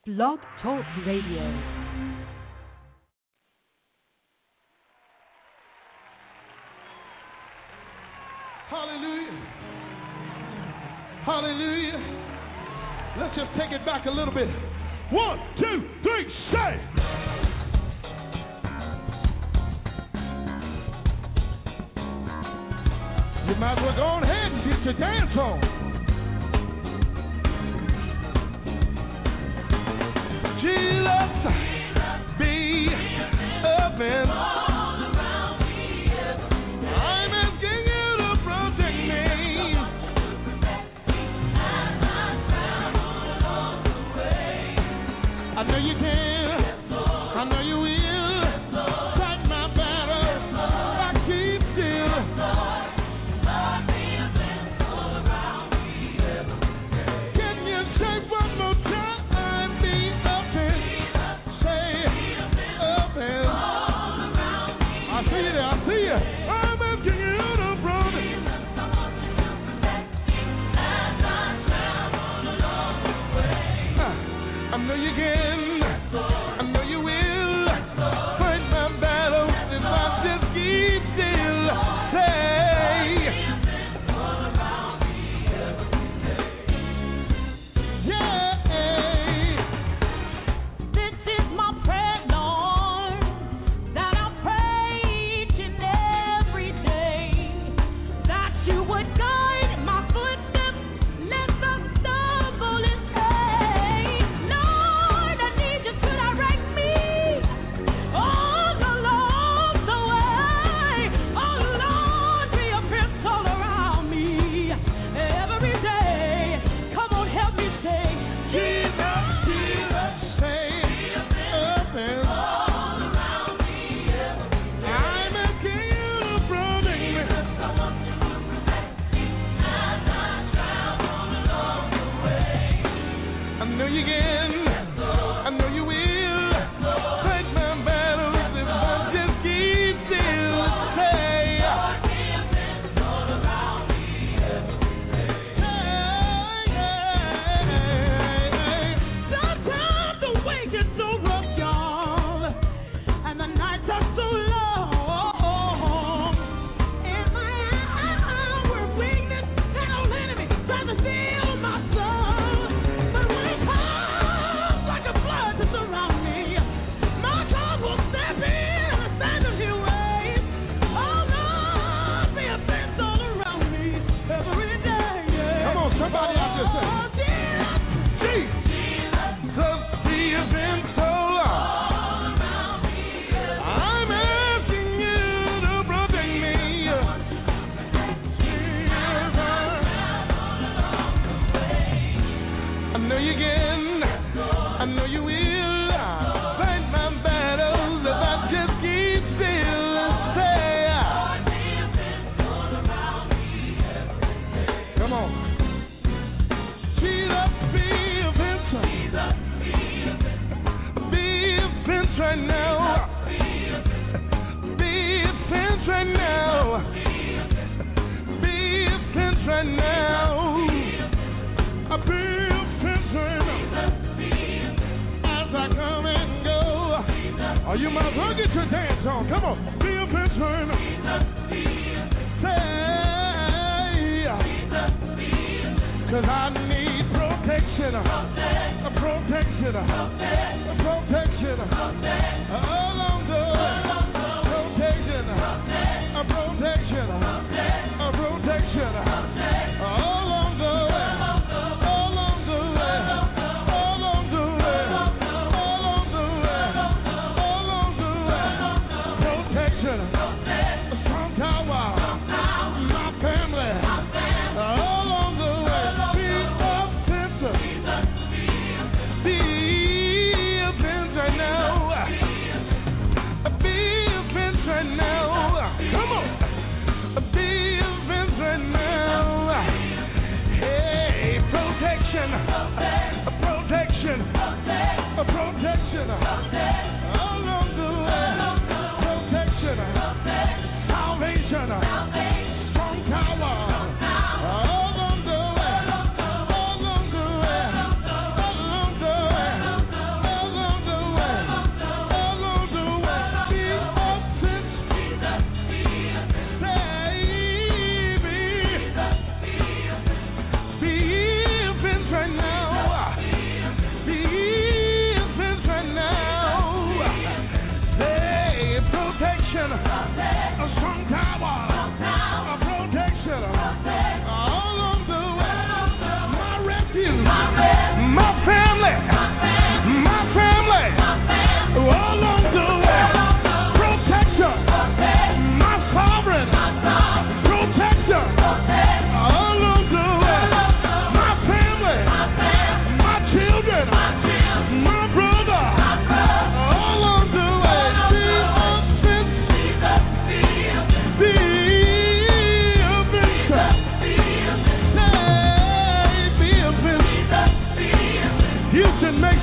Blog Talk Radio. Hallelujah. Hallelujah. Let's just take it back a little bit. 1, 2, 3, say. You might as well go ahead and get your dance on. Jesus, be open. I'm asking you to protect me. I know you can. I know you will. Fight my battle. I keep still. Can you say one more time? I see you. I'm asking you to protect. I know you can. I know you will. Fight my battles if I just keep still. You might as well get your dance on. Come on. Be a patron. Cause I need protection. Protection. Along the way. Protection. Along the way. Be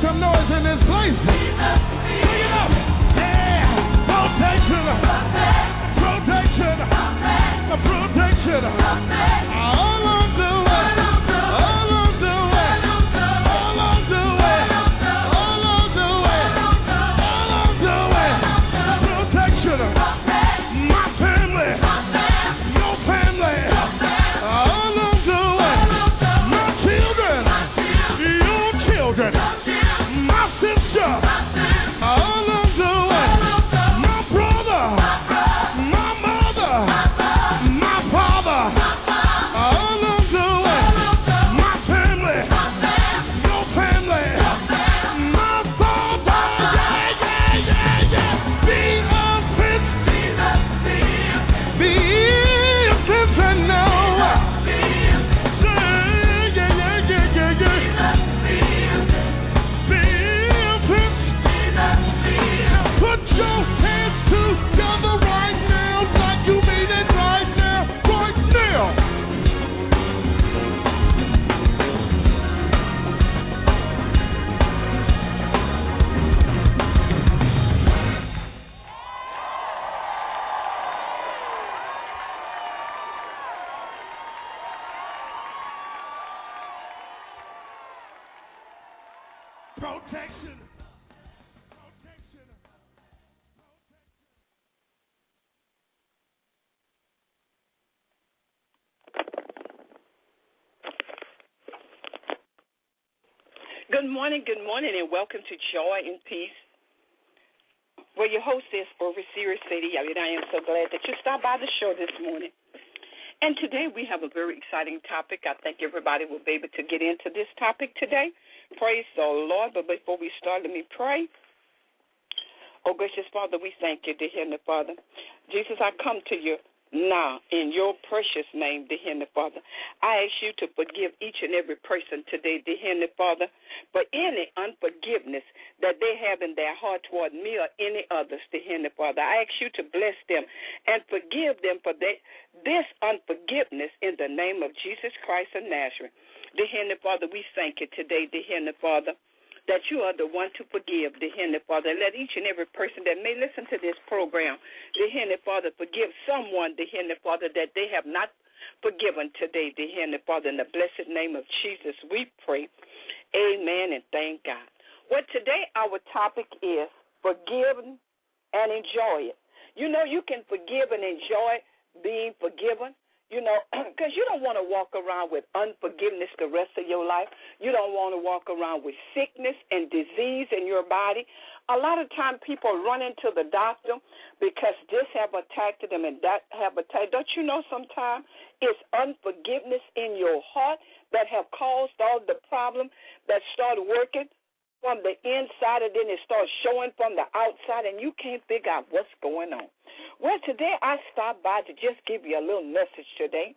some noise in this place. Bring it up. Yeah. Protection. Protection. Protection. All of the way. All of the way. All of the way. All of the way. All of the way. Protection. My family. Your family. All of the way. My children. Your children. My sister. All of the way. My brother. My mother. My father. All of the way. My family. Your family. My father. Yeah, yeah, yeah, yeah. Be a fifth. Be a fifth and now. Yeah, yeah, yeah, yeah, yeah, yeah. Be a fifth. Put your hands together right now, like you mean it right now, right now. Protection. Protection. Good morning, and welcome to Joy and Peace, where your host is Overseer Sadie. I am so glad that you stopped by the show this morning. And today we have a very exciting topic. I think everybody will be able to get into this topic today. Praise the Lord. But before we start, let me pray. Oh, gracious Father, we thank you, dear Heavenly Father. Jesus, I come to you now in your precious name, dear Heavenly Father. I ask you to forgive each and every person today, dear Heavenly Father, for any unforgiveness that they have in their heart toward me or any others, dear Heavenly Father. I ask you to bless them and forgive them for this unforgiveness in the name of Jesus Christ of Nazareth. Dear Heavenly Father, we thank you today, dear Heavenly Father, that you are the one to forgive, dear Heavenly Father. Let each and every person that may listen to this program, dear Heavenly Father, forgive someone, dear Heavenly Father, that they have not forgiven today, dear Heavenly Father. In the blessed name of Jesus, we pray. Amen and thank God. Well, today our topic is forgive and enjoy it. You know, you can forgive and enjoy being forgiven. You know, because you don't want to walk around with unforgiveness the rest of your life. You don't want to walk around with sickness and disease in your body. A lot of times people run into the doctor because this have attacked them and that have attacked. Don't you know sometimes it's unforgiveness in your heart that have caused all the problem that start working from the inside and then it starts showing from the outside and you can't figure out what's going on. Well, today I stopped by to just give you a little message today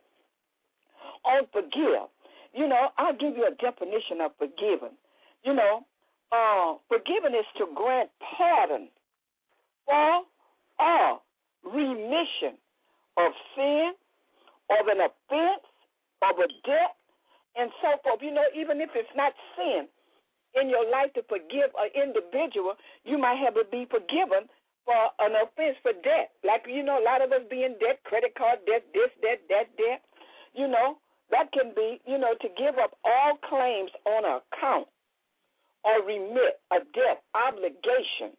on forgive. You know, I'll give you a definition of forgiving. You know, forgiving is to grant pardon for or remission of sin, of an offense, of a debt, and so forth. You know, even if it's not sin in your life to forgive an individual, you might have to be forgiven for an offense for debt. Like, you know, a lot of us be in debt, credit card debt, this, that, debt. You know, that can be, you know, to give up all claims on an account or remit a debt obligation,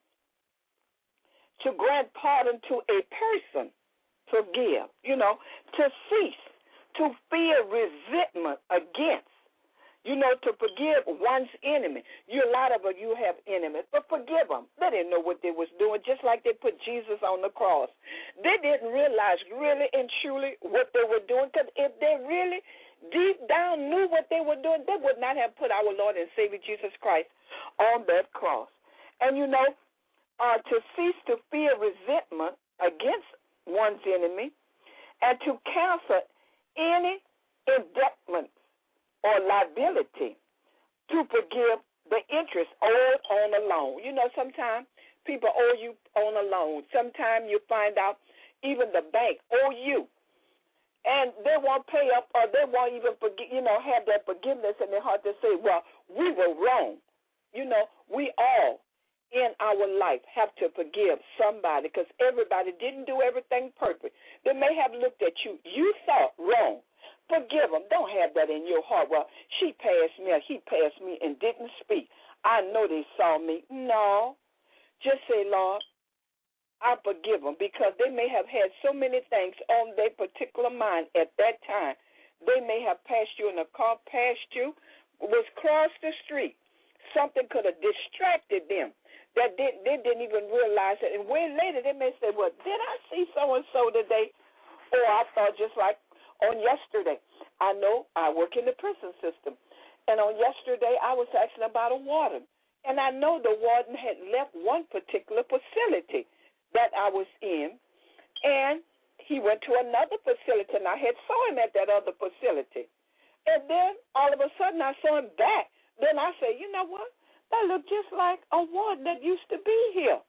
to grant pardon to a person, forgive, you know, to cease, to feel resentment against, you know, to forgive one's enemy. A lot of you have enemies, but forgive them. They didn't know what they was doing, just like they put Jesus on the cross. They didn't realize really and truly what they were doing, because if they really deep down knew what they were doing, they would not have put our Lord and Savior Jesus Christ on that cross. And, you know, to cease to feel resentment against one's enemy and to cancel any indebtedness or liability, to forgive the interest owed on a loan. You know, sometimes people owe you on a loan. Sometimes you find out even the bank owe you, and they won't pay up, or they won't even have that forgiveness in their heart to say, well, we were wrong. we all in our life have to forgive somebody because everybody didn't do everything perfect. They may have looked at you. You thought wrong. Forgive them. Don't have that in your heart. Well, she passed me or he passed me and didn't speak. I know they saw me. No. Just say, Lord, I forgive them because they may have had so many things on their particular mind at that time. They may have passed you in a car, passed you, was crossed the street. Something could have distracted them that they didn't even realize it. And way later they may say, well, did I see so-and-so today? Or I thought just like on yesterday. I know I work in the prison system. And on yesterday I was asking about a warden. And I know the warden had left one particular facility that I was in. And he went to another facility, and I had saw him at that other facility. And then all of a sudden I saw him back. Then I said, you know what? That looked just like a warden that used to be here.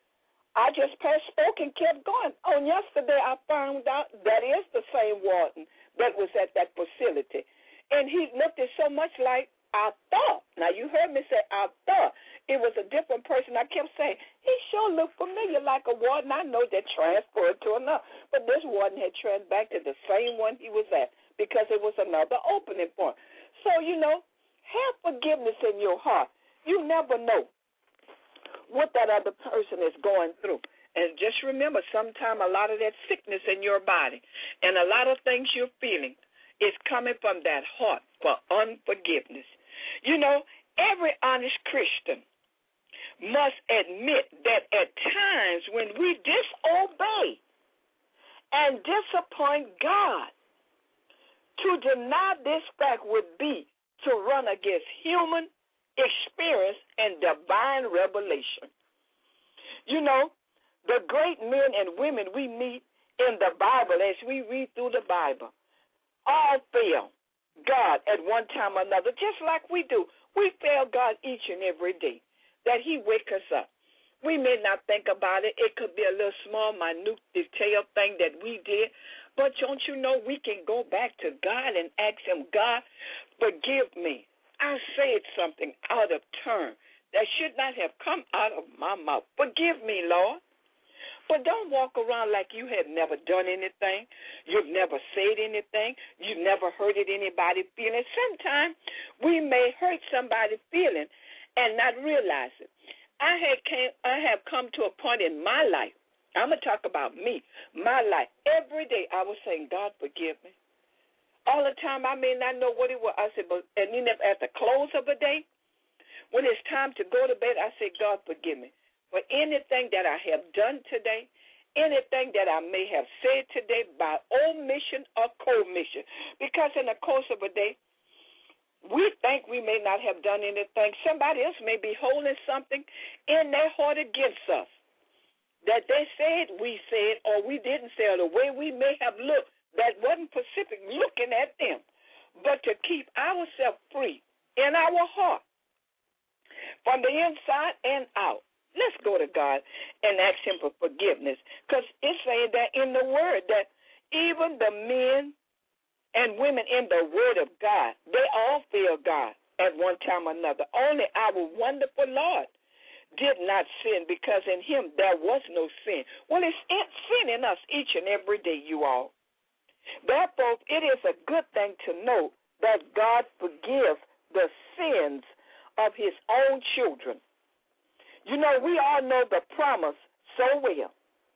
I just spoke and kept going. On yesterday, I found out that is the same warden that was at that facility. And he looked at so much like I thought. Now, you heard me say I thought. It was a different person. I kept saying, he sure looked familiar like a warden. I know that transferred to another. But this warden had transferred back to the same one he was at because it was another opening point. So, have forgiveness in your heart. You never know what that other person is going through. And just remember, sometimes a lot of that sickness in your body and a lot of things you're feeling is coming from that heart for unforgiveness. Every honest Christian must admit that at times when we disobey and disappoint God, to deny this fact would be to run against human experience and divine revelation. The great men and women we meet in the Bible, as we read through the Bible, all fail God at one time or another, just like we do. We fail God each and every day, that he wake us up. We may not think about it. It could be a little small, minute detail thing that we did, but don't you know we can go back to God and ask him, God, forgive me. I said something out of turn that should not have come out of my mouth. Forgive me, Lord. But don't walk around like you have never done anything. You've never said anything. You've never hurted anybody's feelings. Sometimes we may hurt somebody's feeling and not realize it. I have come to a point in my life. I'm going to talk about me, my life. Every day I was saying, God, forgive me. All the time I may not know what it was. I said, and then at the close of the day, when it's time to go to bed, I say, God, forgive me for anything that I have done today, anything that I may have said today by omission or commission. Because in the course of a day, we think we may not have done anything. Somebody else may be holding something in their heart against us that they said we said or we didn't say, or the way we may have looked that wasn't specific looking at them. But to keep ourselves free in our heart from the inside and out, let's go to God and ask him for forgiveness, because it's saying that in the word that even the men and women in the word of God, they all fear God at one time or another. Only our wonderful Lord did not sin, because in him there was no sin. Well, it's sin in us each and every day, you all. Therefore, it is a good thing to know that God forgives the sins of his own children. We all know the promise so well.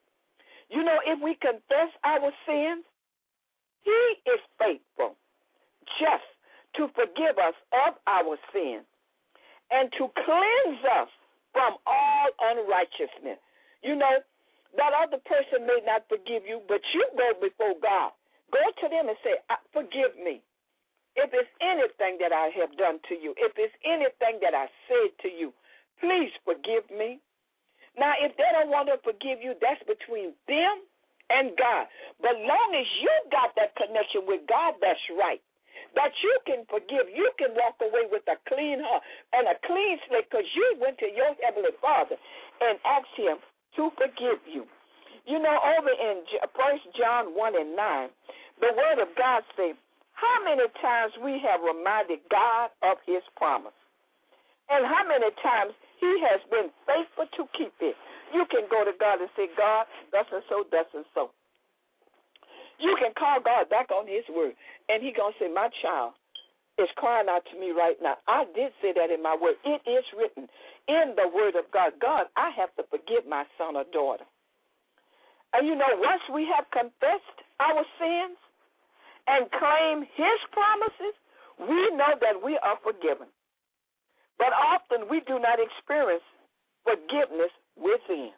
If we confess our sins, he is faithful just to forgive us of our sin and to cleanse us from all unrighteousness. That other person may not forgive you, but you go before God. Go to them and say, forgive me. If it's anything that I have done to you, if it's anything that I said to you, please forgive me. Now, if they don't want to forgive you, that's between them and God. But long as you got that connection with God, that's right. That you can forgive. You can walk away with a clean heart and a clean slate, because you went to your Heavenly Father and asked him to forgive you. Over in 1 John 1 and 9, the word of God says, how many times we have reminded God of his promise. And how many times he has been faithful to keep it. You can go to God and say, God, thus and so, thus and so. You can call God back on his word, and he's going to say, my child is crying out to me right now. I did say that in my word. It is written in the word of God. God, I have to forgive my son or daughter. And you know, once we have confessed our sins and claim his promises, we know that we are forgiven. But often we do not experience forgiveness within.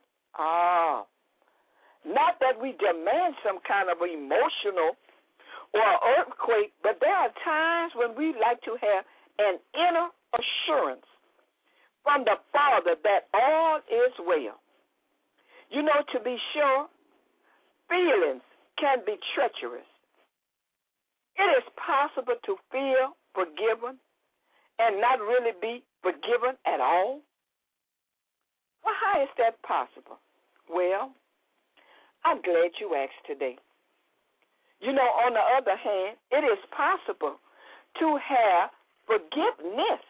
Not that we demand some kind of emotional or earthquake, but there are times when we like to have an inner assurance from the Father that all is well. You know, to be sure, feelings can be treacherous. It is possible to feel forgiven and not really be forgiven at all. Well, how is that possible? Well, I'm glad you asked today. You know, on the other hand, it is possible to have forgiveness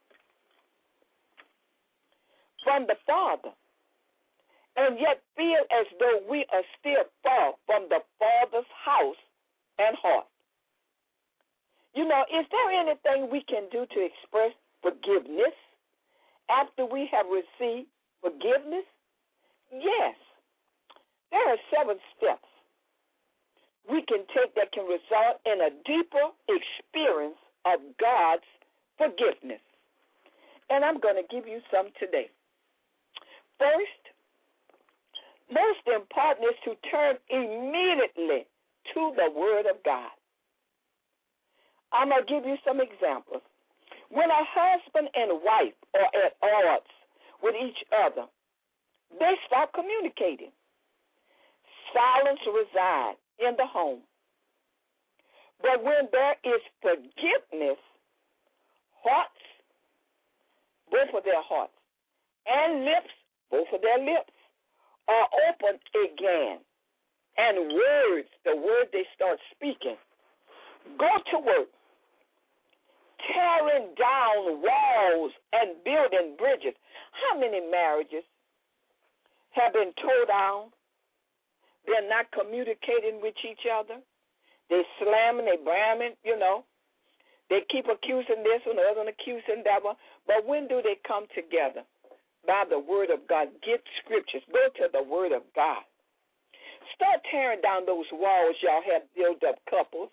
from the Father and yet feel as though we are still far from the Father's house and heart. You know, is there anything we can do to express forgiveness after we have received forgiveness? Yes. There are 7 steps we can take that can result in a deeper experience of God's forgiveness. And I'm going to give you some today. First, most important is to turn immediately to the Word of God. I'm going to give you some examples. When a husband and wife are at odds with each other, they stop communicating. Silence resides in the home. But when there is forgiveness, hearts, both of their hearts, and lips, both of their lips, are open again. And words, the word they start speaking, go to work, tearing down walls and building bridges. How many marriages have been torn down? They're not communicating with each other. They're slamming, they're bramming, you know. They keep accusing this one, the other one accusing that one. But when do they come together? By the word of God. Get scriptures. Go to the word of God. Start tearing down those walls y'all have built up, couples.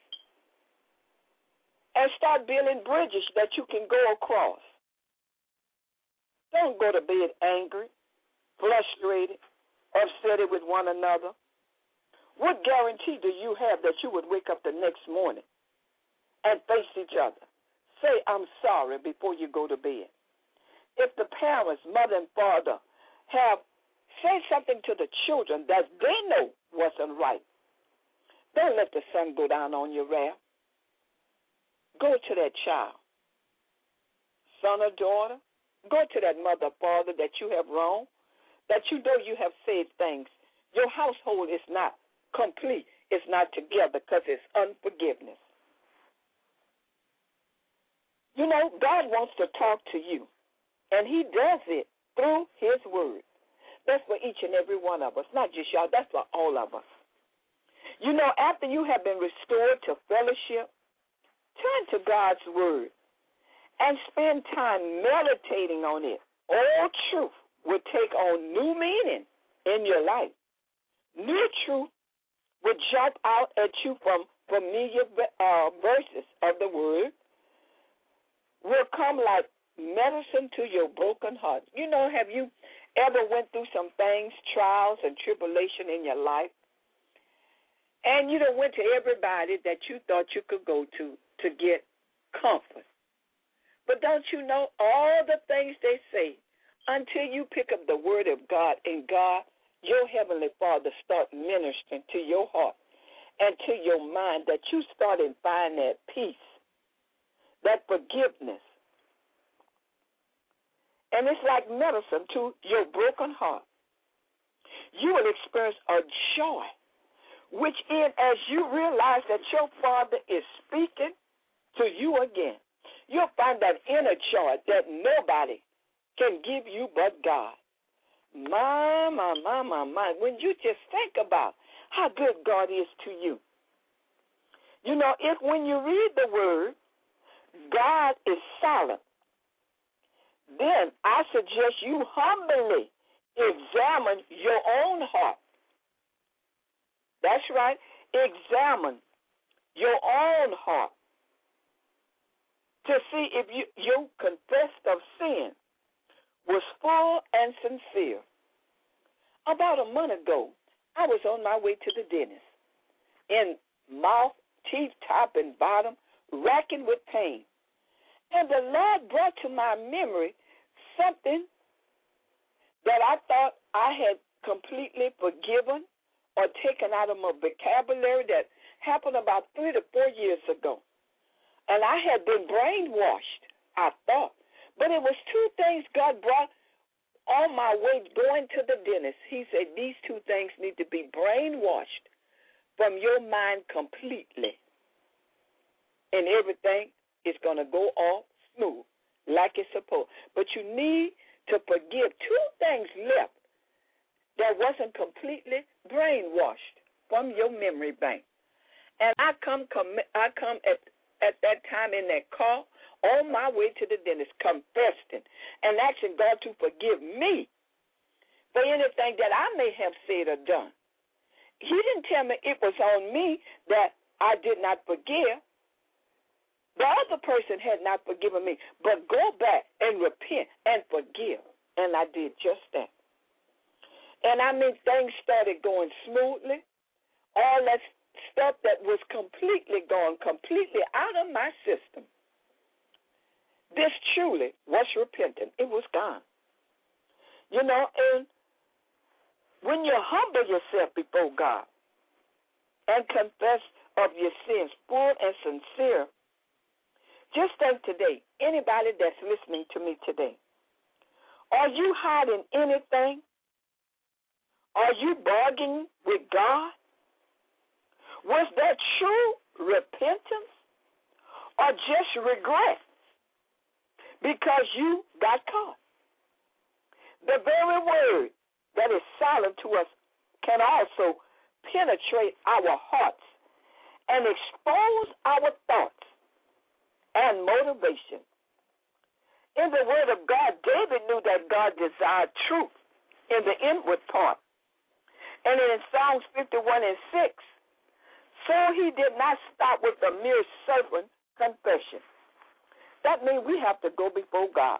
And start building bridges that you can go across. Don't go to bed angry, frustrated, upset with one another. What guarantee do you have that you would wake up the next morning and face each other? Say, I'm sorry before you go to bed. If the parents, mother and father, have said something to the children that they know wasn't right, don't let the sun go down on your wrath. Go to that child, son or daughter. Go to that mother or father that you have wronged, that you know you have said things. Your household is not complete. It's not together because it's unforgiveness. You know, God wants to talk to you, and he does it through his word. That's for each and every one of us, not just y'all. That's for all of us. You know, after you have been restored to fellowship, turn to God's word and spend time meditating on it. All truth will take on new meaning in your life. New truth will jump out at you from familiar verses of the word, will come like medicine to your broken heart. You know, have you ever went through some things, trials and tribulation in your life, and you done went to everybody that you thought you could go to get comfort? But don't you know all the things they say until you pick up the word of God and God, your heavenly Father, start ministering to your heart and to your mind, that you start and find that peace, that forgiveness. And it's like medicine to your broken heart. You will experience a joy, which in as you realize that your Father is speaking to you again, you'll find that inner joy that nobody can give you but God. My. When you just think about how good God is to you. You know, if when you read the word, God is silent, then I suggest you humbly examine your own heart. That's right. Examine your own heart to see if your confession of sin was full and sincere. About a month ago, I was on my way to the dentist, in mouth, teeth, top, and bottom, racking with pain. And the Lord brought to my memory something that I thought I had completely forgiven or taken out of my vocabulary that happened about 3 to 4 years ago. And I had been brainwashed, I thought. But it was 2 things God brought on my way going to the dentist. He said these 2 things need to be brainwashed from your mind completely. And everything is going to go off smooth like it's supposed. But you need to forgive 2 things left that wasn't completely brainwashed from your memory bank. And I come at that time in that car on my way to the dentist, confessing and asking God to forgive me for anything that I may have said or done. He didn't tell me it was on me that I did not forgive. The other person had not forgiven me, but go back and repent and forgive. And I did just that. And I mean, things started going smoothly. All that stuff that was completely gone, completely out of my system. This truly was repentant. It was gone. You know, and when you humble yourself before God and confess of your sins, full and sincere, just think today, anybody that's listening to me today, are you hiding anything? Are you bargaining with God? Was that true repentance or just regret because you got caught? The very word that is silent to us can also penetrate our hearts and expose our thoughts and motivation. In the word of God, David knew that God desired truth in the inward part. And in Psalms 51 and 6, so he did not stop with a mere servant confession. That means we have to go before God.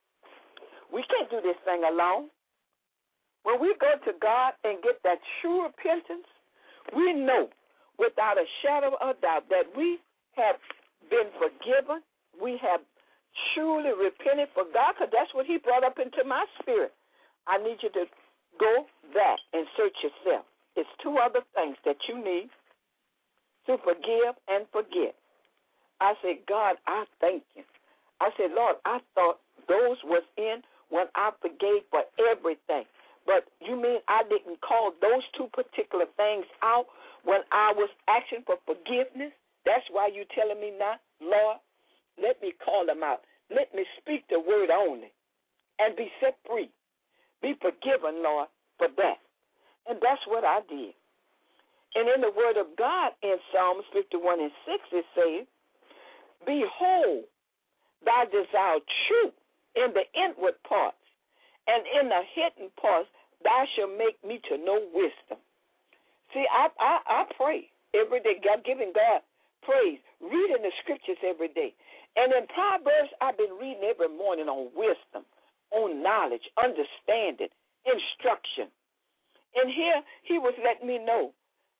We can't do this thing alone. When we go to God and get that true repentance, we know without a shadow of doubt that we have been forgiven. We have truly repented for God, because that's what he brought up into my spirit. I need you to go back and search yourself. It's 2 other things that you need to forgive and forget. I said, God, I thank you. I said, Lord, I thought those was in when I forgave for everything. But you mean I didn't call those 2 particular things out when I was asking for forgiveness? That's why you're telling me now, Lord, let me call them out. Let me speak the word only and be set free. Be forgiven, Lord, for that. And that's what I did. And in the word of God in Psalms 51 and 6, it says, behold, thou desire truth in the inward parts, and in the hidden parts thou shalt make me to know wisdom. See, I pray every day, God, giving God praise, reading the scriptures every day. And in Proverbs, I've been reading every morning on wisdom, on knowledge, understanding, instruction. And here he was letting me know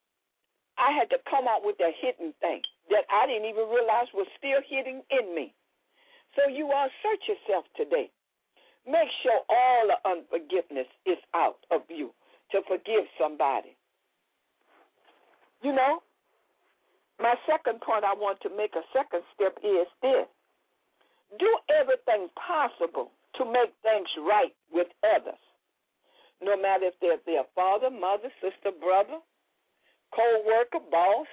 I had to come out with that hidden thing that I didn't even realize was still hidden in me. So you all search yourself today. Make sure all the unforgiveness is out of you to forgive somebody. You know, my second point I want to make, a second step, is this. Do everything possible to make things right with others, no matter if they're their father, mother, sister, brother, co-worker, boss,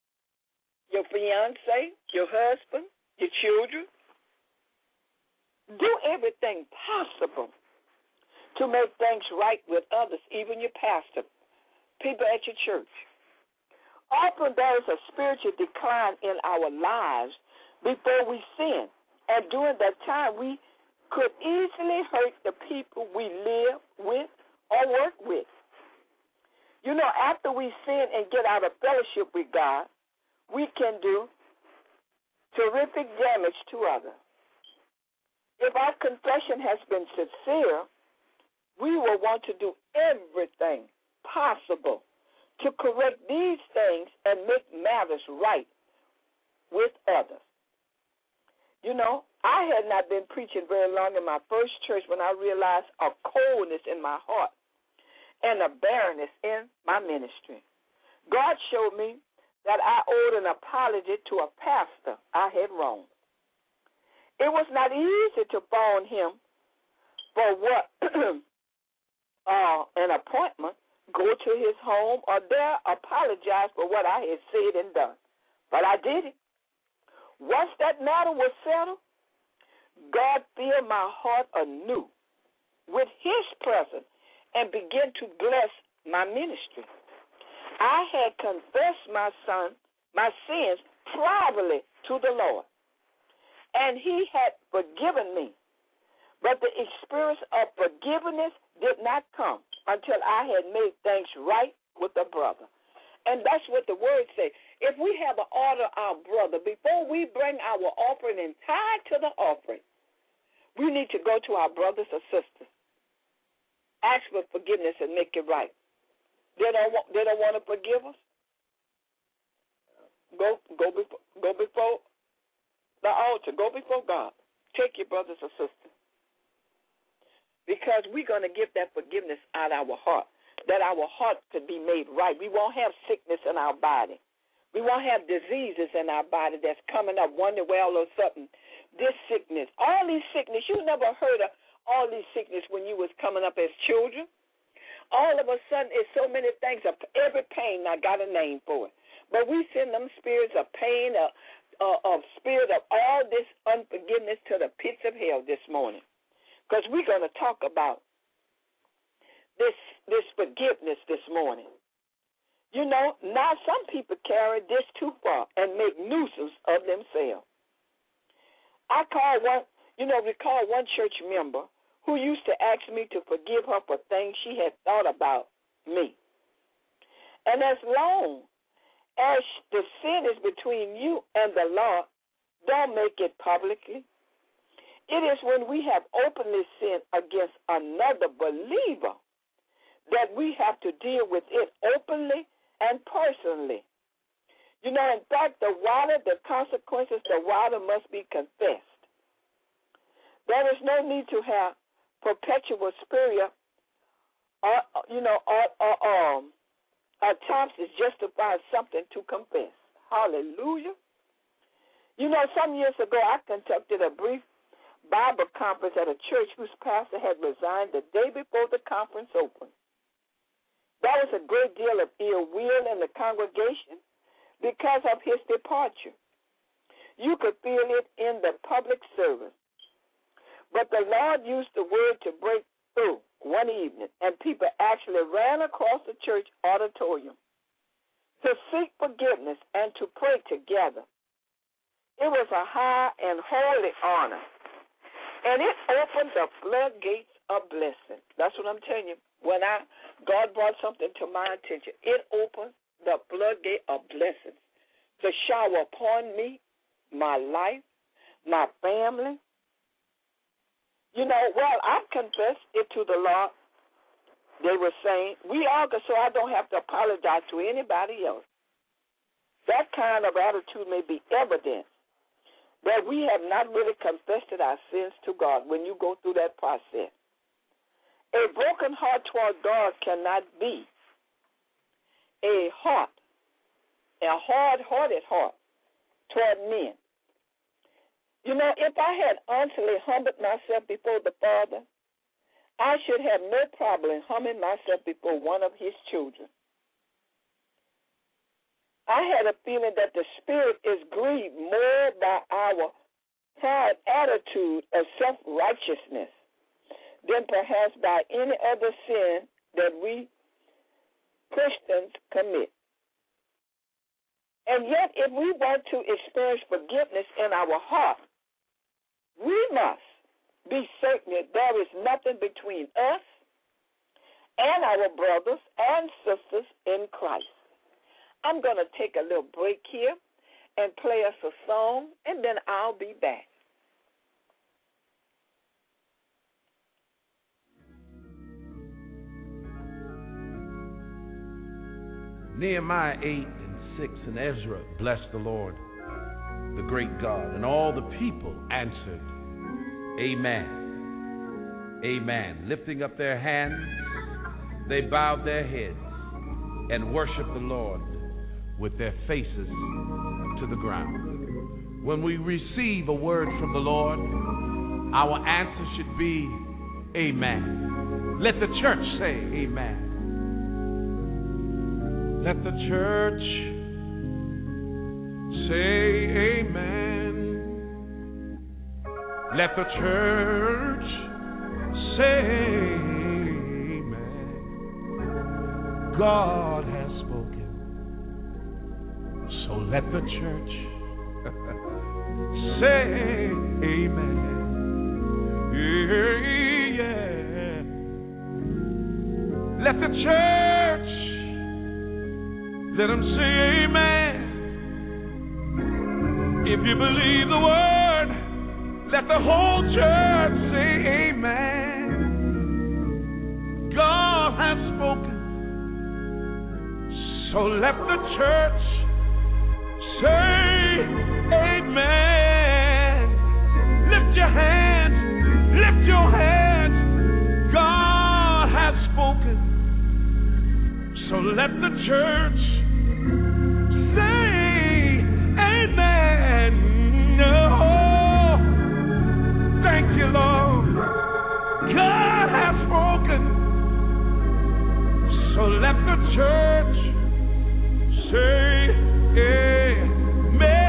your fiance, your husband, your children. Do everything possible to make things right with others, even your pastor, people at your church. Often there is a spiritual decline in our lives before we sin, and during that time we could easily hurt the people we live with or work with. You know, after we sin and get out of fellowship with God, we can do terrific damage to others. If our confession has been sincere, we will want to do everything possible to correct these things and make matters right with others. You know, I had not been preaching very long in my first church when I realized a coldness in my heart and a barrenness in my ministry. God showed me that I owed an apology to a pastor I had wronged. It was not easy to phone him for what an appointment, go to his home, or dare apologize for what I had said and done. But I did it. Once that matter was settled, God filled my heart anew with his presence and began to bless my ministry. I had confessed my sins privately to the Lord, and he had forgiven me. But the experience of forgiveness did not come until I had made things right with a brother. And that's what the word says. If we have an order our brother, before we bring our offering and tie to the offering, we need to go to our brothers or sisters, ask for forgiveness and make it right. They don't want to forgive us? Go before the altar. Go before God. Take your brothers or sisters. Because we're going to get that forgiveness out of our heart, that our heart could be made right. We won't have sickness in our body. We won't have diseases in our body that's coming up, wonder well or something. This sickness, all these sickness, you never heard of all these sickness when you was coming up as children. All of a sudden, it's so many things. Every pain, I got a name for it. But we send them spirits of pain, of spirit of all this unforgiveness to the pits of hell this morning. Because we're going to talk about this forgiveness this morning. You know, now some people carry this too far and make nuisance of themselves. I recall one church member who used to ask me to forgive her for things she had thought about me. And as long as the sin is between you and the Lord, don't make it publicly. It is when we have openly sinned against another believer that we have to deal with it openly and personally. You know, in fact, the consequences, the wilder must be confessed. There is no need to have perpetual spirit attempts to justify something to confess. Hallelujah. You know, some years ago I conducted a brief Bible conference at a church whose pastor had resigned the day before the conference opened. There was a great deal of ill will in the congregation because of his departure. You could feel it in the public service. But the Lord used the word to break through one evening, and people actually ran across the church auditorium to seek forgiveness and to pray together. It was a high and holy honor, and it opened the floodgates of blessing. That's what I'm telling you. When God brought something to my attention, it opened the floodgate of blessings to shower upon me, my life, my family. You know, well, I've confessed it to the Lord. They were saying, we argue so I don't have to apologize to anybody else. That kind of attitude may be evidence that we have not really confessed our sins to God when you go through that process. A broken heart toward God cannot be a hard-hearted heart toward men. You know, if I had honestly humbled myself before the Father, I should have no problem humbling myself before one of his children. I had a feeling that the Spirit is grieved more by our had attitude of self-righteousness than perhaps by any other sin that we Christians commit. And yet, if we want to experience forgiveness in our heart, we must be certain that there is nothing between us and our brothers and sisters in Christ. I'm going to take a little break here and play us a song, and then I'll be back. Nehemiah 8:6 and Ezra blessed the Lord, the great God, and all the people answered, Amen. Amen. Lifting up their hands, they bowed their heads and worshiped the Lord with their faces to the ground. When we receive a word from the Lord, our answer should be Amen. Let the church say Amen. Let the church say Amen. Let the church say Amen. God has spoken, so let the church say Amen. Yeah. Let the church, let them say Amen. If you believe the word, let the whole church say Amen. God has spoken, so let the church say Amen. Lift your hands, lift your hands. God has spoken, so let the church say Amen. Oh, thank you, Lord. God has spoken, so let the church say Amen.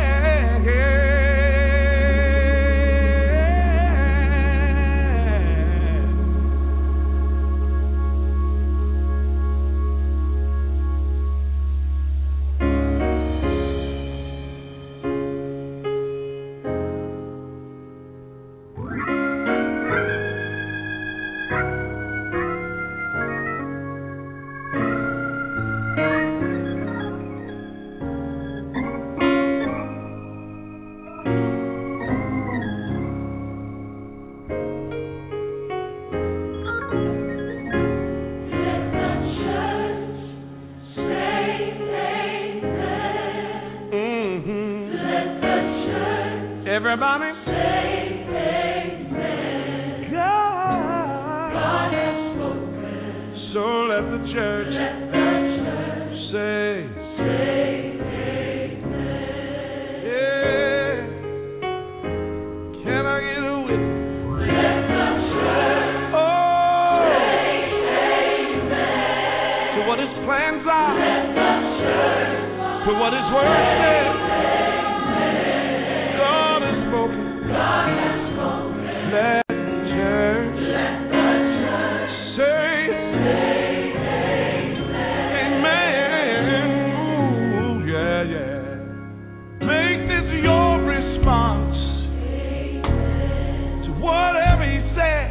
Everybody say Amen. God has spoken, so let the church say Amen. Yeah. Can I get a witness? Let the church say Amen. To what his plans are, let the church to what his word says. God has spoken. Let the church say Amen. Ooh, yeah, yeah. Make this your response to whatever he said.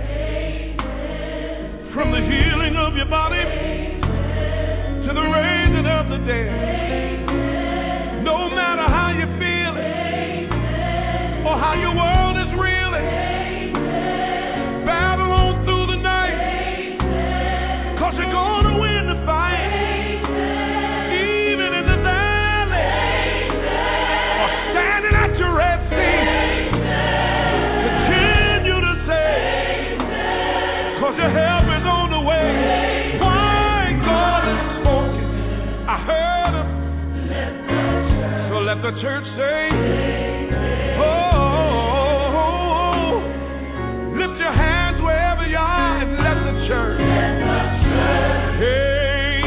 From the healing of your body to the raising of the dead. No matter how you feel or how your world is reeling, battle on through the night, 'cause you're gonna win the fight, even in the valley, or standing at your Red Sea. Continue to say, 'cause your help is on the way. My God has spoken, I heard him, so let the church say, lift your hands wherever you are and let the church. Hey,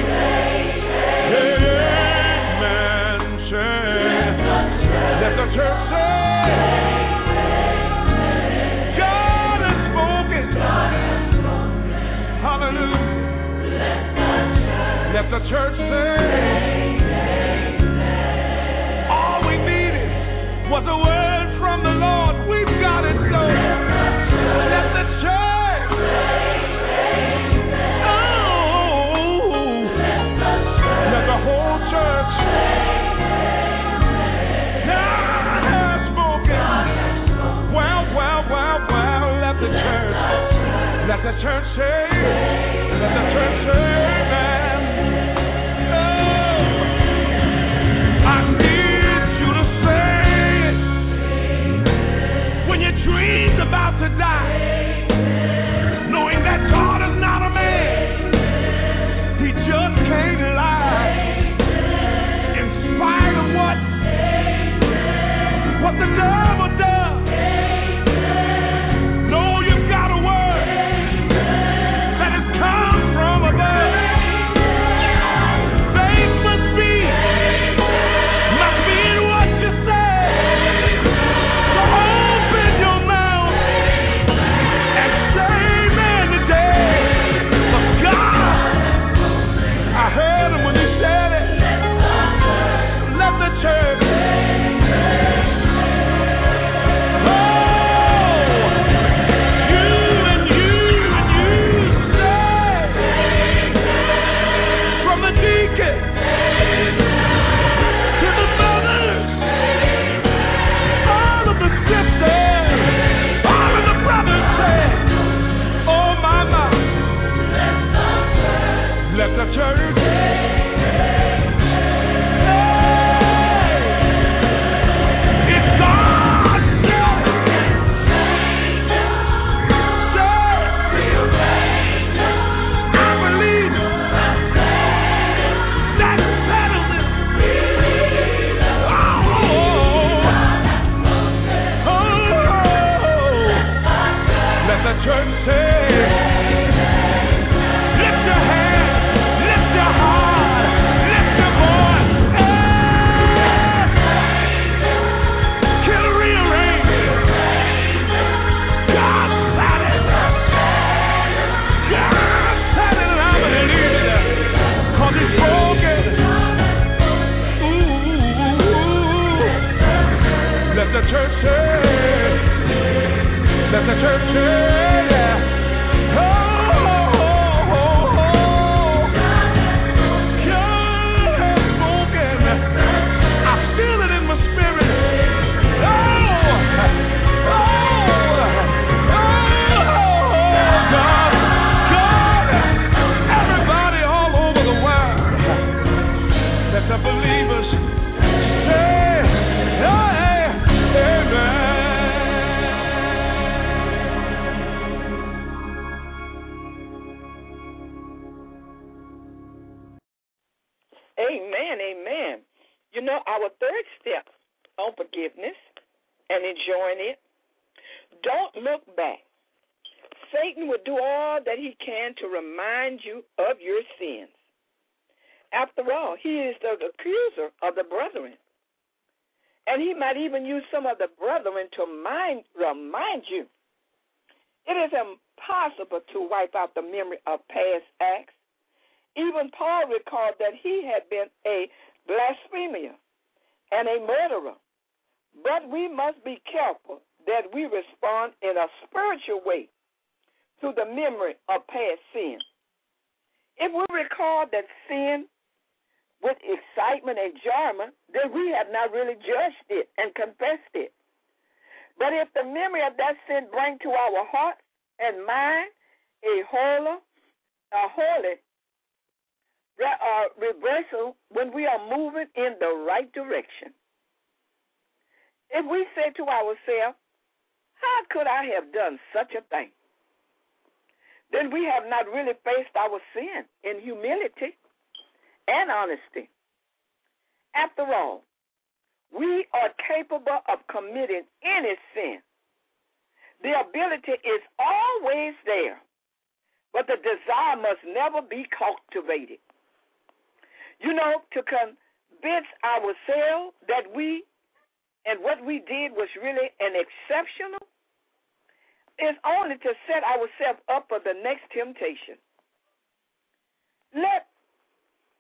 amen. Let the church say. Let the church say, all we needed was a word from the Lord. We've got it, so let the church, let the whole church, God has spoken. Well, let the church say, let the church say, man. Oh, I need you to say it when your dream's about to die, knowing that God is not a man, He just can't lie. In spite of what the devil does, know you've got a word that has come from above. Faith must be in what you say. So open your mouth and say amen today. But God, I heard him when he said it. Let the church. Let the church, it's God, I believe that settles it. Let the church say, lift your hand. Lift your heart, lift your voice, kill, rearrange. God said it. God said it, and I believe it. 'Cause He's spoken. Ooh, let the church say. Let the church say, yeah. The believers say, amen. Amen, amen. You know, our third step on forgiveness and enjoying it, don't look back. Satan will do all that he can to remind you of your sins. After all, he is the accuser of the brethren. And he might even use some of the brethren to remind you. It is impossible to wipe out the memory of past acts. Even Paul recalled that he had been a blasphemer and a murderer. But we must be careful that we respond in a spiritual way to the memory of past sin. If we recall that sin with excitement and enjoyment, then we have not really judged it and confessed it. But if the memory of that sin brings to our heart and mind a holy reversal when we are moving in the right direction. If we say to ourselves, how could I have done such a thing? Then we have not really faced our sin in humility and honesty. After all, we are capable of committing any sin. The ability is always there, but the desire must never be cultivated. You know, to convince ourselves that what we did was really an exceptional is only to set ourselves up for the next temptation. Let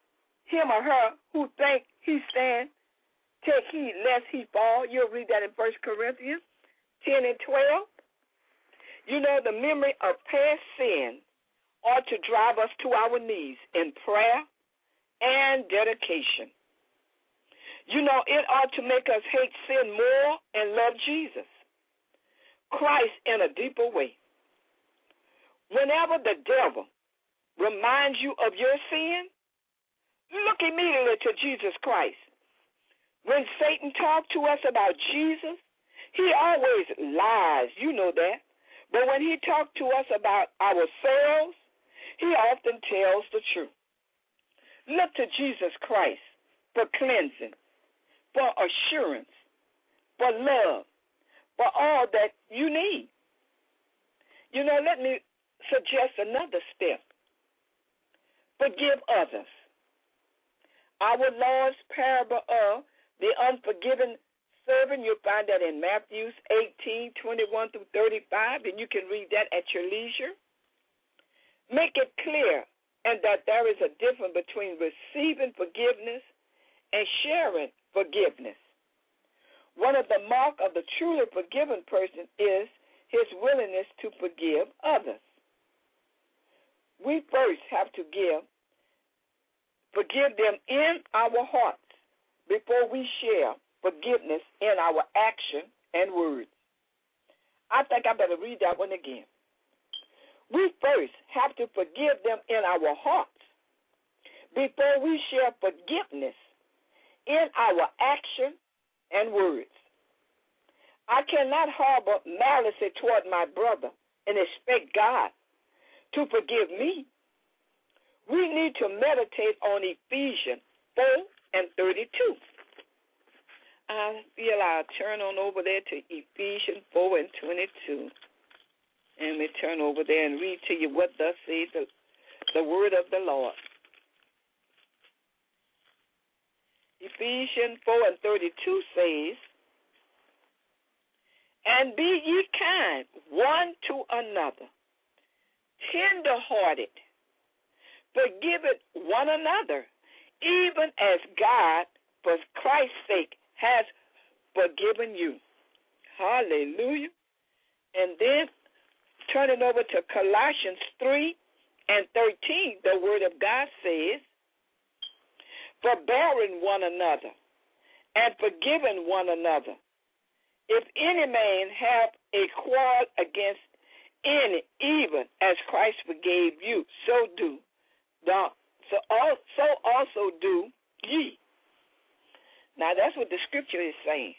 him or her who think he stand, take heed lest he fall. You'll read that in 1 Corinthians 10 and 12. You know, the memory of past sin ought to drive us to our knees in prayer and dedication. You know, it ought to make us hate sin more and love Jesus, Christ, in a deeper way. Whenever the devil reminds you of your sin, look immediately to Jesus Christ. When Satan talks to us about Jesus, he always lies, you know that. But when he talks to us about ourselves, he often tells the truth. Look to Jesus Christ for cleansing, for assurance, for love, for all that you need. You know, let me suggest another step. Forgive others. Our Lord's parable of the unforgiven servant, you'll find that in Matthew 18:21 through 35, and you can read that at your leisure. Make it clear and that there is a difference between receiving forgiveness and sharing forgiveness. One of the marks of the truly forgiven person is his willingness to forgive others. We first have to forgive them in our hearts before we share forgiveness in our action and words. I think I better read that one again. We first have to forgive them in our hearts before we share forgiveness in our action and words. I cannot harbor malice toward my brother and expect God to forgive me. We need to meditate on Ephesians 4:32. I feel I'll turn on over there to Ephesians 4:22. And we turn over there and read to you what thus says the word of the Lord. Ephesians 4:32 says, and be ye kind one to another, tender-hearted, forgiving one another, even as God, for Christ's sake, has forgiven you. Hallelujah. And then turning over to Colossians 3:13, the word of God says, forbearing one another and forgiving one another. If any man have a quarrel against any, even as Christ forgave you, so also do ye. Now that's what the scripture is saying.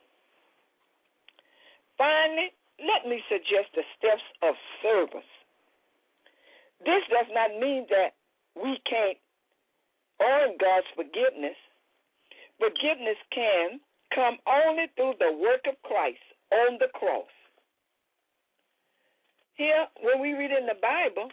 Finally, let me suggest the steps of service. This does not mean that we can't earn God's forgiveness. Forgiveness can come only through the work of Christ on the cross. Here, when we read in the Bible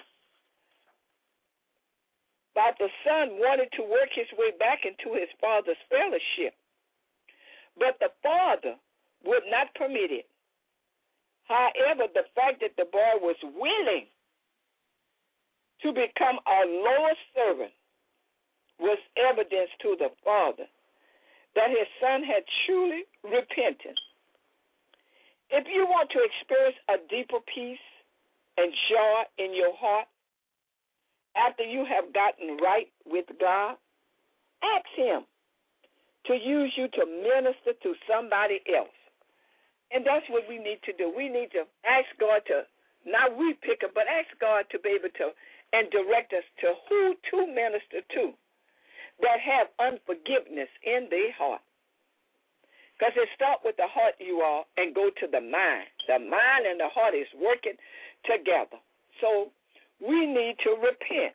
about the son wanted to work his way back into his father's fellowship, but the father would not permit it. However, the fact that the boy was willing to become a lower servant was evidence to the father that his son had truly repented. If you want to experience a deeper peace and joy in your heart after you have gotten right with God, ask him to use you to minister to somebody else. And that's what we need to do. We need to ask God to, not we pick up, but ask God to be able to and direct us to who to minister to that have unforgiveness in their heart. Because it starts with the heart, you all, and go to the mind. The mind and the heart is working together. So we need to repent.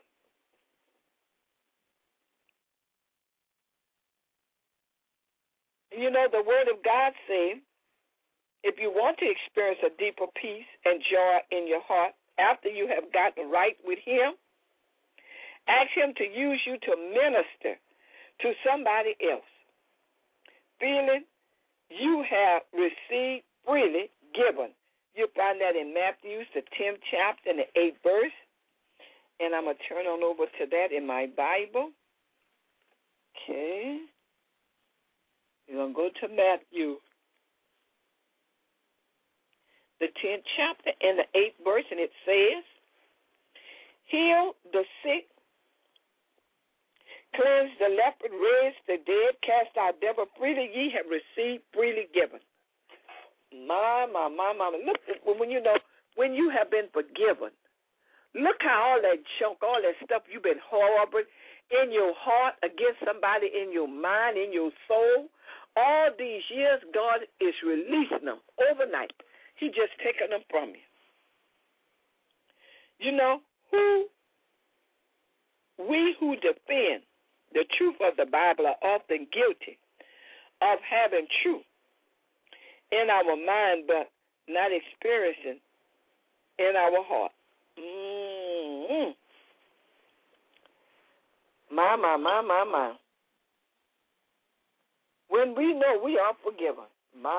You know, the Word of God says, if you want to experience a deeper peace and joy in your heart after you have gotten right with him, ask him to use you to minister to somebody else. Feeling you have received freely given. You'll find that in Matthew, the 10th chapter and the 8th verse. And I'm going to turn on over to that in my Bible. Okay. We're going to go to Matthew, the 10th chapter and the 8th verse, and it says, heal the sick, cleanse the leper, raise the dead, cast out devil. Freely ye have received, freely given. My. Look, when you have been forgiven, look how all that junk, all that stuff you've been harboring in your heart against somebody, in your mind, in your soul, all these years, God is releasing them overnight. He just taking them from you. You know, we who defend the truth of the Bible are often guilty of having truth in our mind but not experiencing in our heart. My. When we know we are forgiven.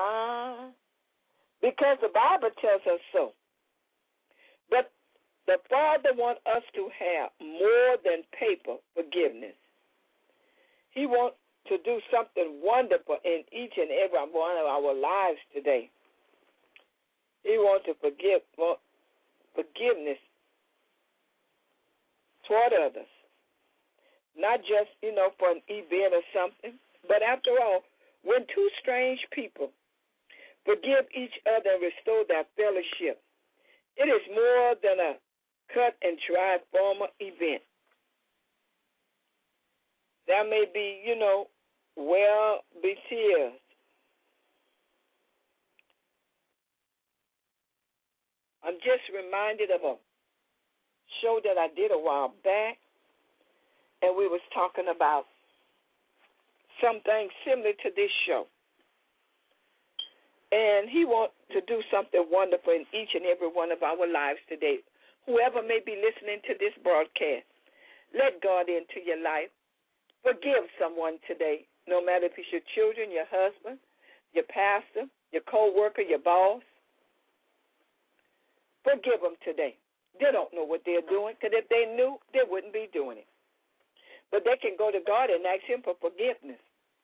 Because the Bible tells us so. But the Father wants us to have more than paper forgiveness. He wants to do something wonderful in each and every one of our lives today. He wants to forgiveness toward others. Not just, for an event or something. But after all, when two strange people forgive each other and restore their fellowship, it is more than a cut and dry formal event. There may be, be tears. I'm just reminded of a show that I did a while back, and we was talking about something similar to this show. And he wants to do something wonderful in each and every one of our lives today. Whoever may be listening to this broadcast, let God into your life. Forgive someone today, no matter if it's your children, your husband, your pastor, your co-worker, your boss. Forgive them today. They don't know what they're doing, because if they knew, they wouldn't be doing it. But they can go to God and ask him for forgiveness.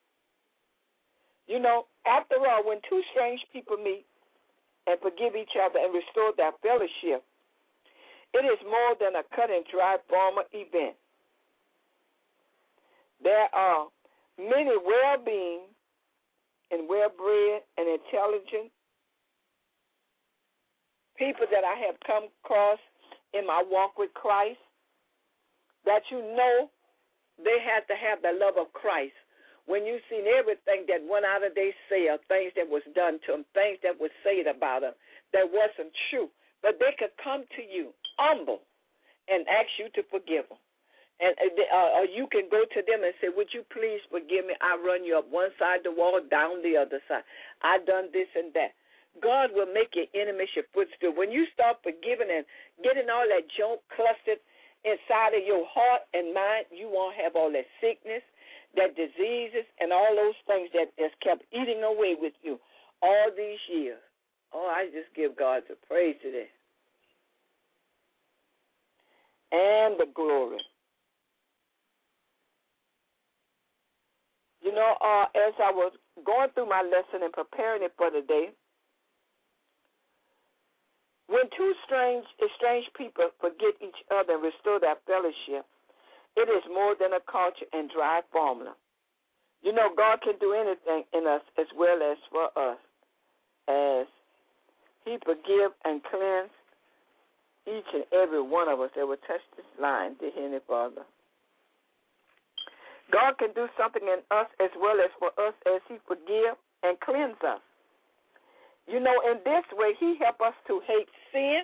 After all, when two strange people meet and forgive each other and restore their fellowship, it is more than a cut and dry formal event. There are many well-being and well-bred and intelligent people that I have come across in my walk with Christ that they had to have the love of Christ. When you seen everything that went out of their cell, things that was done to them, things that was said about them that wasn't true, but they could come to you humble and ask you to forgive them. And you can go to them and say, would you please forgive me? I run you up one side of the wall, down the other side. I done this and that. God will make your enemies your footstool. When you start forgiving and getting all that junk clustered inside of your heart and mind, you won't have all that sickness, that diseases, and all those things that has kept eating away with you all these years. Oh, I just give God the praise today. And the glory. As I was going through my lesson and preparing it for the day, when two strange people forget each other and restore their fellowship, it is more than a culture and dry formula. God can do anything in us as well as for us, as he forgive and cleanse each and every one of us that will touch this line, dear Heavenly Father. God can do something in us as well as for us as he forgive and cleanse us. In this way, he help us to hate sin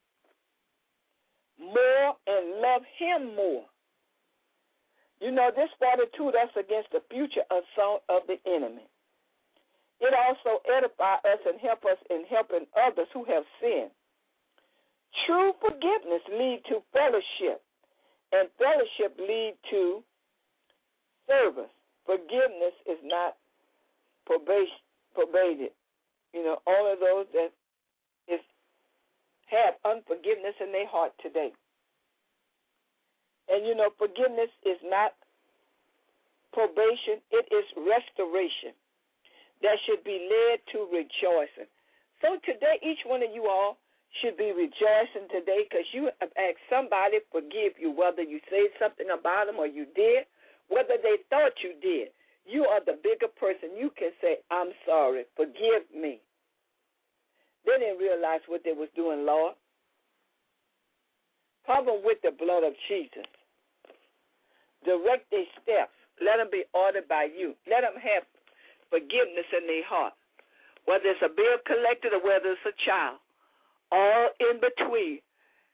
more and love him more. This fortitude us against the future assault of the enemy. It also edify us and help us in helping others who have sinned. True forgiveness lead to fellowship, and fellowship lead to service. Forgiveness is not probated. All of those that have unforgiveness in their heart today. And, forgiveness is not probation, it is restoration that should be led to rejoicing. So today, each one of you all should be rejoicing today because you have asked somebody to forgive you, whether you said something about them or you did, whether they thought you did. You are the bigger person. You can say, I'm sorry, forgive me. They didn't realize what they was doing, Lord. Cover them with the blood of Jesus. Direct their steps. Let them be ordered by you. Let them have forgiveness in their heart. Whether it's a bill collector or whether it's a child. All in between.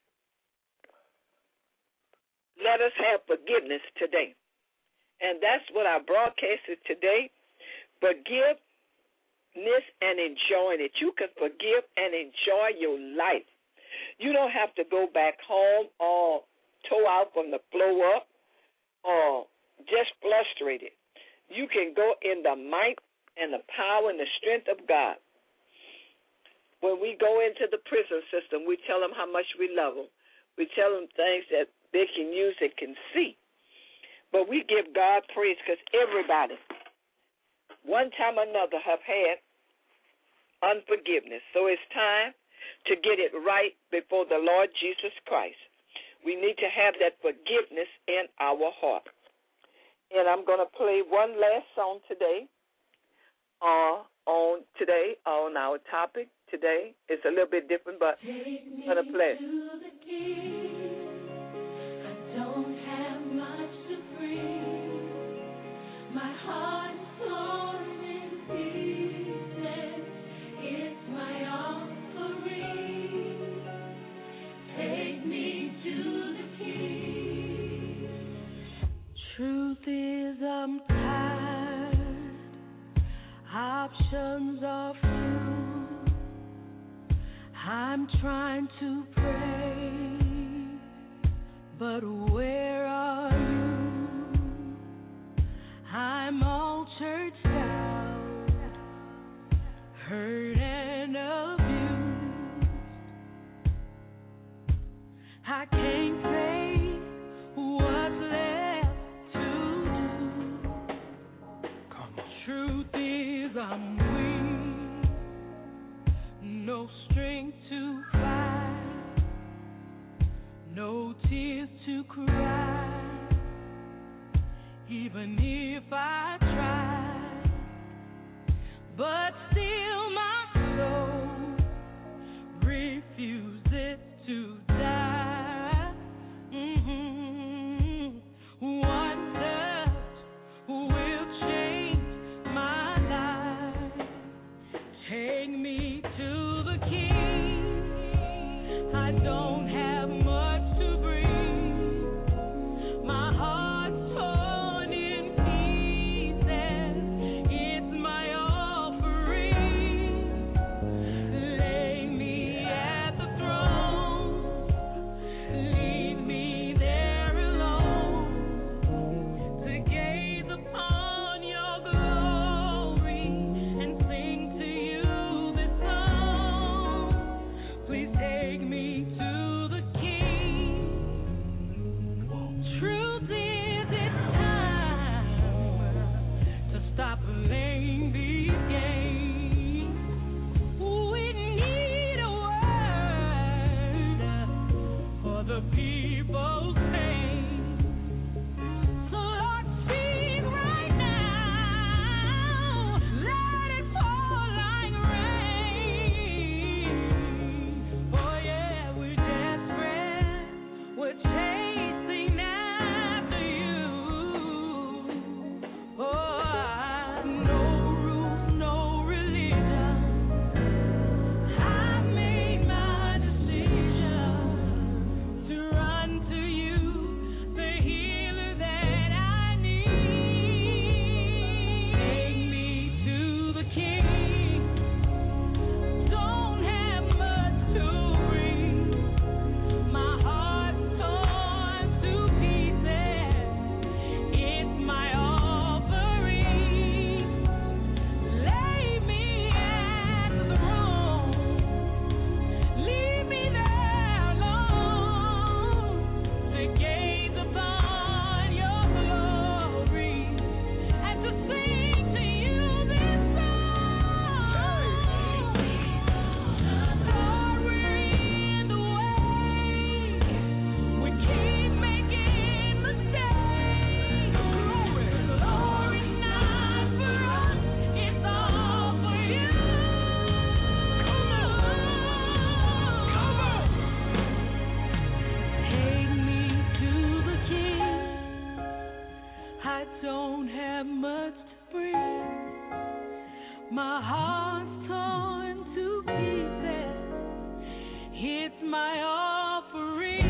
Let us have forgiveness today. And that's what our broadcast is today. Forgiveness and enjoying it. You can forgive and enjoy your life. You don't have to go back home all tore out from the floor up or just frustrated. You can go in the might and the power and the strength of God. When we go into the prison system, we tell them how much we love them. We tell them things that they can use and can see. But we give God praise because everybody, one time or another, have had unforgiveness. So it's time to get it right before the Lord Jesus Christ. We need to have that forgiveness in our heart. And I'm going to play one last song today on our topic today. It's a little bit different, but I'm going to play. Truth is, I'm tired. Options are few. I'm trying to pray, but where are you? I'm all churched out, hurt and abused. I can't say what's left. Truth is, I'm weak, no strength to fight, no tears to cry, even if I try, but still my soul refuses to die. One touch will change my life. Take me to the King. I don't have much to bring. My heart's torn in pieces. It's my offering. don't have much to bring. My heart's torn to pieces. It's my offering.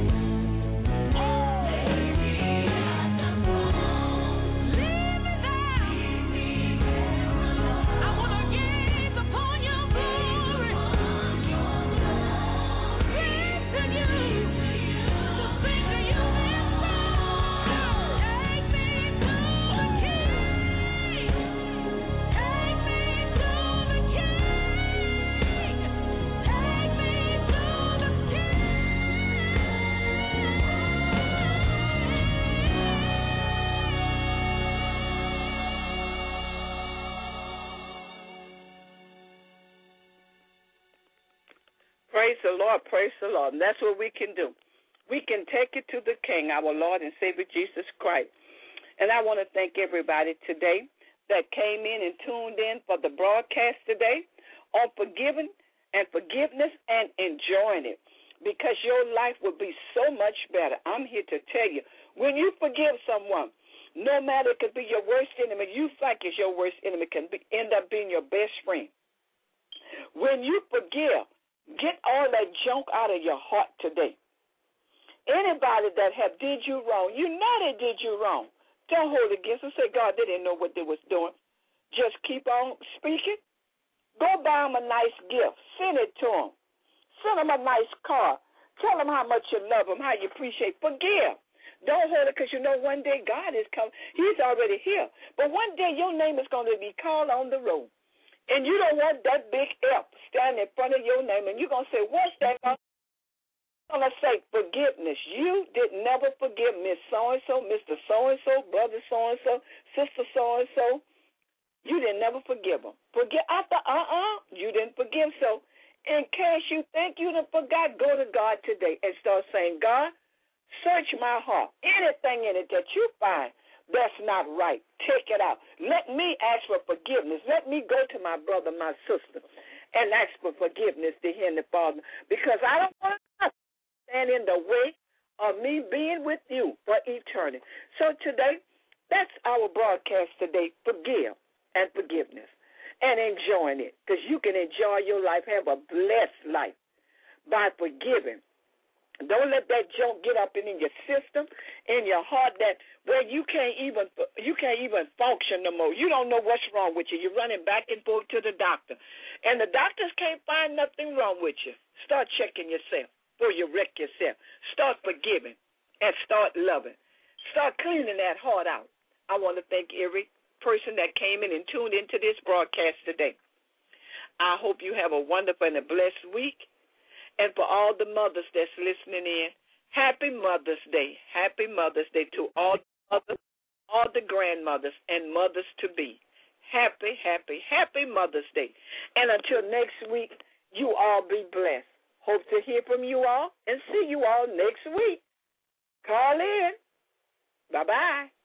Praise the Lord, praise the Lord. And that's what we can do. We can take it to the King, our Lord and Savior Jesus Christ. And I want to thank everybody today that came in and tuned in for the broadcast today on forgiving and forgiveness and enjoying it, because your life will be so much better. I'm here to tell you, when you forgive someone, no matter it could be your worst enemy, you think it's your worst enemy, can end up being your best friend. When you forgive, get all that junk out of your heart today. Anybody that have did you wrong, you know they did you wrong. Don't hold it against them. Say, God, they didn't know what they was doing. Just keep on speaking. Go buy them a nice gift. Send it to them. Send them a nice card. Tell them how much you love them, how you appreciate. Forgive. Don't hold it, because you know one day God is coming. He's already here. But one day your name is going to be called on the road. And you don't want that big F standing in front of your name, and you're going to say, what's that? I'm going to say forgiveness. You did never forgive Miss So-and-so, Mr. So-and-so, brother so-and-so, sister so-and-so. You didn't never forgive them. You didn't forgive. So in case you think you done forgot, go to God today and start saying, God, search my heart. Anything in it that you find that's not right, take it out. Let me ask for forgiveness. Let me go to my brother, my sister, and ask for forgiveness to him, the Father, because I don't want to stand in the way of me being with you for eternity. So today, that's our broadcast today, forgive and forgiveness, and enjoying it, because you can enjoy your life, have a blessed life by forgiving. Don't let that junk get up in your system, in your heart, that where you can't even function no more. You don't know what's wrong with you. You're running back and forth to the doctor, and the doctors can't find nothing wrong with you. Start checking yourself before you wreck yourself. Start forgiving and start loving. Start cleaning that heart out. I want to thank every person that came in and tuned into this broadcast today. I hope you have a wonderful and a blessed week. And for all the mothers that's listening in, happy Mother's Day. Happy Mother's Day to all the mothers, all the grandmothers, and mothers-to-be. Happy, happy, happy Mother's Day. And until next week, you all be blessed. Hope to hear from you all and see you all next week. Call in. Bye-bye.